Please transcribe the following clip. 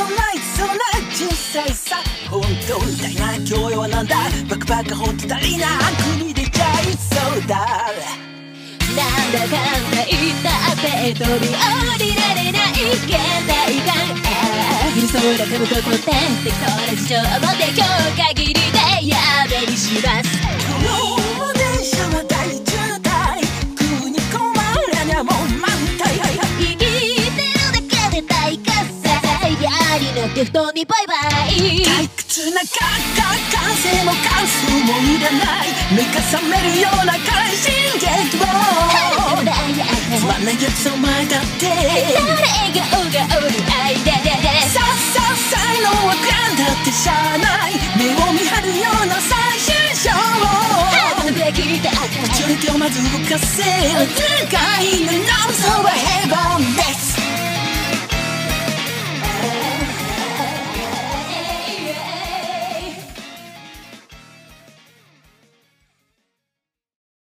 人生さ本当みたいな今日はなんだバカバカほんと足りな国出ちゃいそうだなんだかんだ言ったって飛び降りられない現代感昼空飛ぶことって適当な事情をって今日限りでやべにします今日も電車は大渋滞食うに困らにゃもう満タイ生きてるだけで大喝采やりのって布団にバイバイ退屈な感性も感想もいらない目が覚めるような快進撃をつまんないやつお前だって誰がおる間でさ才能はグランだってしゃあない目を見張るような最終章口を手をまず動かせる世界のノーソは平凡です